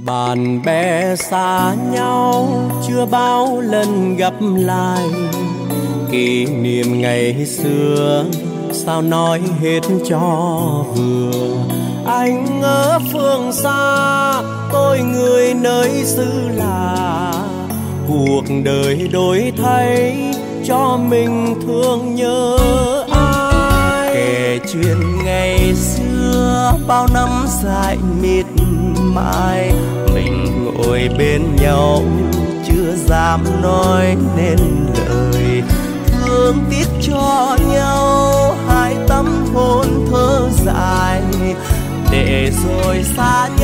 Bạn bè xa nhau chưa bao lần gặp lại, kỷ niệm ngày xưa sao nói hết cho vừa. Anh ở phương xa, tôi người nơi xứ lạ, cuộc đời đổi thay cho mình thương nhớ ai. Kể chuyện ngày xưa bao năm dài mịt mài, mình ngồi bên nhau chưa dám nói nên lời, thương tiếc cho nhau hai tâm hồn thơ dài, để rồi xa